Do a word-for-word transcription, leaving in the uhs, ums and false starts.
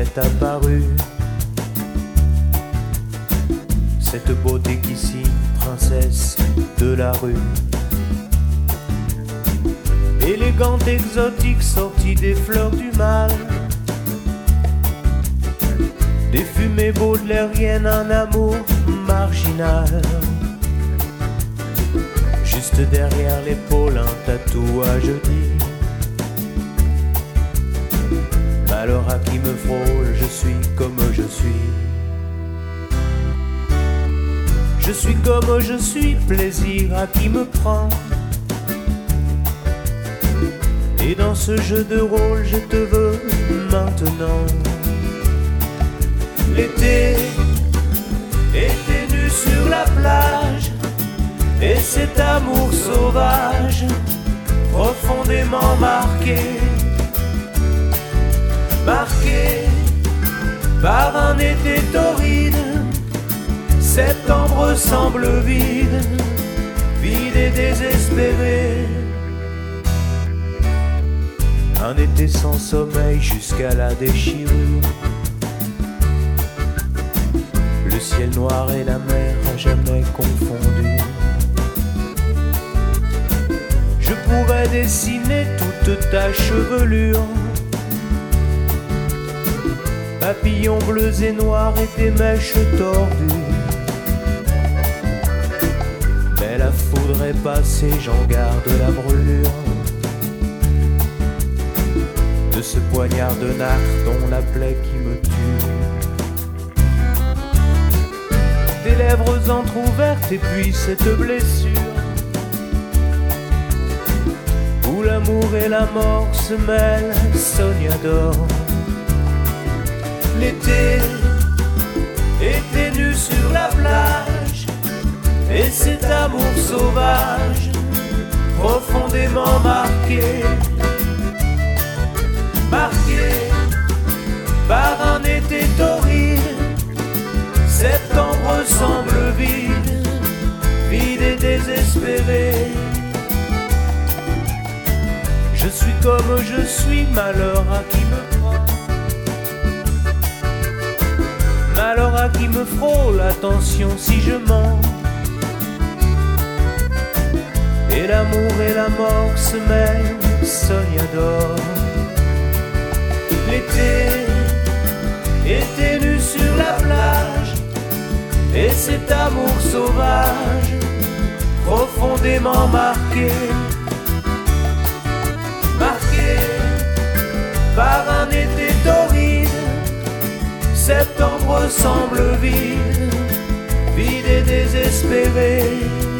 m'est apparue cette beauté qui signe princesse de la rue. Élégante, exotique, sortie des fleurs du mal, des fumées baudelairiennes, un amour marginal. Juste derrière l'épaule, un tatouage dit: malheur à qui me frôle, je suis comme je suis. Je suis comme je suis, plaisir à qui me prend. Et dans ce jeu de rôle, je te veux maintenant. L'été était nu sur la plage, et cet amour sauvage, profondément marqué, marqué par un été torride. Septembre semble vide, vide et désespéré. Un été sans sommeil jusqu'à la déchirure. Le ciel noir et la mer à jamais confondus. Je pourrais dessiner toute ta chevelure, papillons bleus et noirs et tes mèches tordues. Mais la foudre est passée, j'en garde la brûlure de ce poignard de nacre dont la plaie qui me tue. Tes lèvres entr'ouvertes et puis cette blessure où l'amour et la mort se mêlent, Sonia dort. L'été était nu sur la plage, et cet amour sauvage, profondément marqué, marqué par un été torride. Septembre semble vide, vide et désespéré. Je suis comme je suis, malheur à qui me prend, malheur à qui me frôle, attention si je mens. Et l'amour et la mort se mêlent, Sonia dort. L'été était nu sur la plage, et cet amour sauvage, profondément marqué, marqué par un été torride. Septembre semble vide, vide et désespéré.